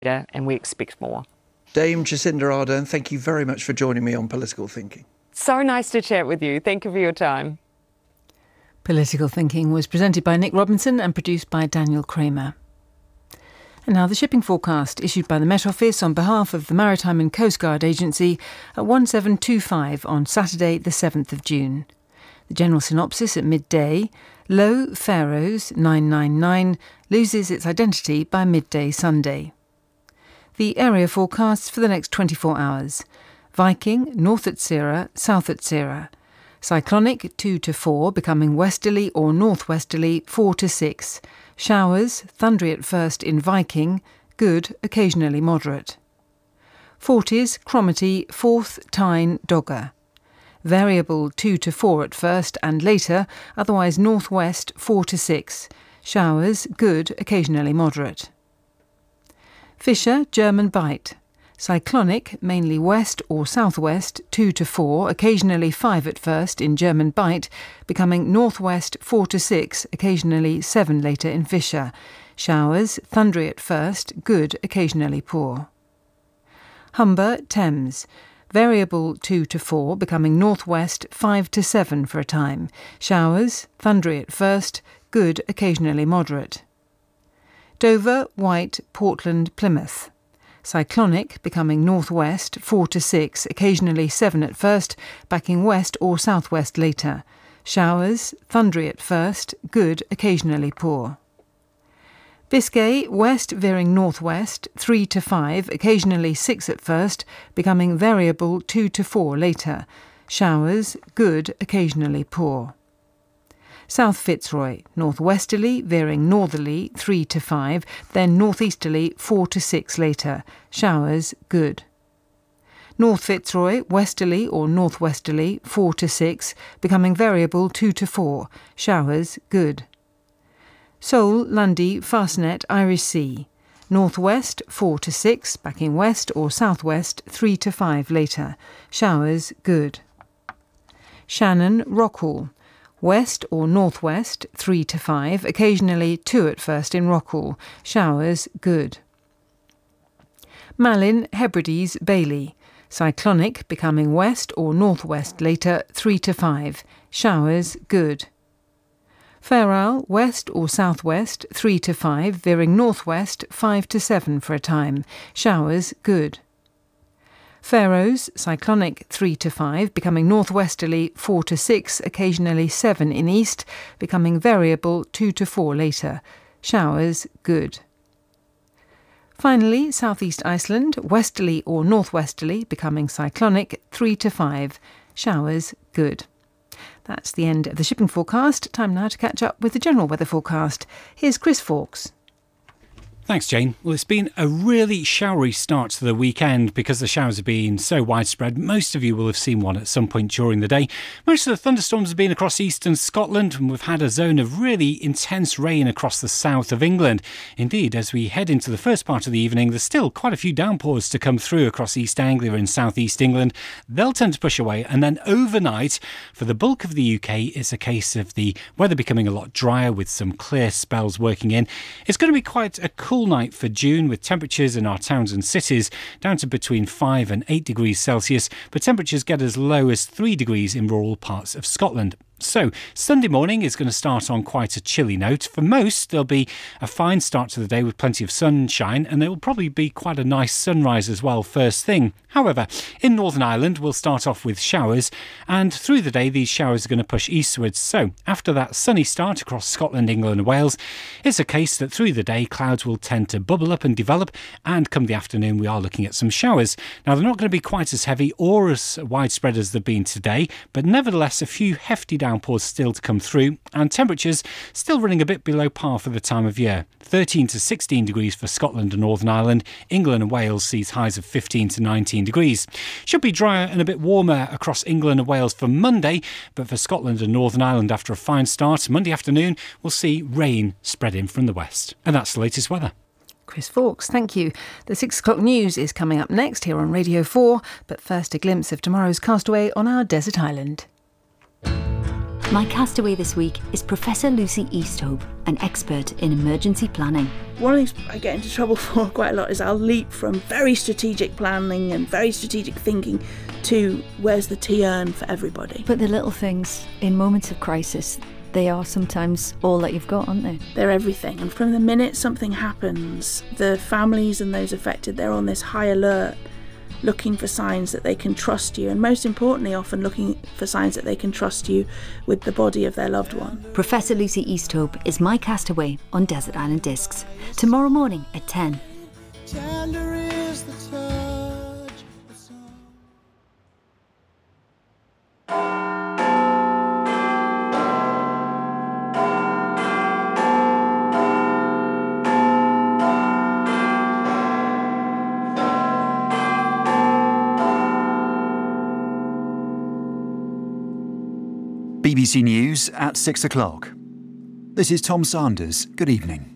and we expect more. Dame Jacinda Ardern, thank you very much for joining me on Political Thinking. So nice to chat with you. Thank you for your time. Political Thinking was presented by Nick Robinson and produced by Daniel Kramer. And now the shipping forecast issued by the Met Office on behalf of the Maritime and Coast Guard Agency at 1725 on Saturday the 7th of June. The general synopsis at midday: low Faroes 999 loses its identity by midday Sunday. The area forecasts for the next 24 hours: Viking north at Sira, south at Sira. Cyclonic 2 to 4, becoming westerly or northwesterly 4 to 6. Showers, thundery at first in Viking, good, occasionally moderate. Forties, Cromarty, 4th, Tyne, Dogger. Variable 2 to 4 at first and later, otherwise northwest 4 to 6. Showers, good, occasionally moderate. Fisher, German Bight. Cyclonic, mainly west or southwest, 2 to 4, occasionally 5 at first in German Bight, becoming northwest 4 to 6, occasionally 7 later in Fisher. Showers, thundery at first, good, occasionally poor. Humber, Thames. Variable 2 to 4, becoming northwest 5 to 7 for a time. Showers, thundery at first, good, occasionally moderate. Dover, White, Portland, Plymouth. Cyclonic, becoming northwest 4 to 6, occasionally 7 at first, backing west or southwest later. Showers, thundery at first, good, occasionally poor. Biscay, west veering northwest 3 to 5, occasionally 6 at first, becoming variable 2 to 4 later. Showers, good, occasionally poor. South Fitzroy, northwesterly, veering northerly 3 to 5, then northeasterly 4 to 6 later. Showers, good. North Fitzroy, westerly or northwesterly 4 to 6, becoming variable 2 to 4. Showers, good. Seoul, Lundy, Fastnet, Irish Sea. Northwest 4 to 6, backing west or southwest 3 to 5 later. Showers, good. Shannon, Rockall. West or northwest 3 to 5, occasionally 2 at first in Rockall. Showers, good. Malin, Hebrides, Bailey. Cyclonic, becoming west or northwest later 3 to 5. Showers, good. Fair Isle, west or southwest 3 to 5, veering northwest 5 to 7 for a time. Showers, good. Faroes, cyclonic 3 to 5, becoming northwesterly 4 to 6, occasionally 7 in east, becoming variable 2 to 4 later. Showers, good. Finally, southeast Iceland, westerly or northwesterly, becoming cyclonic 3 to 5. Showers, good. That's the end of the shipping forecast. Time now to catch up with the general weather forecast. Here's Chris Fawkes. Thanks, Jane. Well, it's been a really showery start to the weekend because the showers have been so widespread. Most of you will have seen one at some point during the day. Most of the thunderstorms have been across eastern Scotland, and we've had a zone of really intense rain across the south of England. Indeed, as we head into the first part of the evening, there's still quite a few downpours to come through across East Anglia and South East England. They'll tend to push away, and then overnight, for the bulk of the UK, it's a case of the weather becoming a lot drier with some clear spells working in. It's going to be quite a cool night for June, with temperatures in our towns and cities down to between 5 and 8 degrees Celsius, but temperatures get as low as 3 degrees in rural parts of Scotland. So, Sunday morning is going to start on quite a chilly note. For most, there'll be a fine start to the day with plenty of sunshine, and there will probably be quite a nice sunrise as well first thing. However, in Northern Ireland, we'll start off with showers, and through the day, these showers are going to push eastwards. So, after that sunny start across Scotland, England and Wales, it's a case that through the day, clouds will tend to bubble up and develop, and come the afternoon, we are looking at some showers. Now, they're not going to be quite as heavy or as widespread as they've been today, but nevertheless, a few hefty downpours still to come through, and temperatures still running a bit below par for the time of year. 13 to 16 degrees for Scotland and Northern Ireland. England and Wales sees highs of 15 to 19 degrees. Should be drier and a bit warmer across England and Wales for Monday, but for Scotland and Northern Ireland, after a fine start, Monday afternoon we'll see rain spread in from the west. And that's the latest weather. Chris Fawkes, thank you. The 6 o'clock news is coming up next here on Radio 4, but first a glimpse of tomorrow's castaway on our desert island. My castaway this week is Professor Lucy Easthope, an expert in emergency planning. One of the things I get into trouble for quite a lot is I'll leap from very strategic planning and very strategic thinking to where's the tea urn for everybody. But the little things, in moments of crisis, they are sometimes all that you've got, aren't they? They're everything. And from the minute something happens, the families and those affected, they're on this high alert, looking for signs that they can trust you, and most importantly, often looking for signs that they can trust you with the body of their loved one. Professor Lucy Easthope is My Castaway on Desert Island Discs. Tomorrow morning at 10. Tender is the touch of sun. BBC News at 6 o'clock. This is Tom Sanders. Good evening.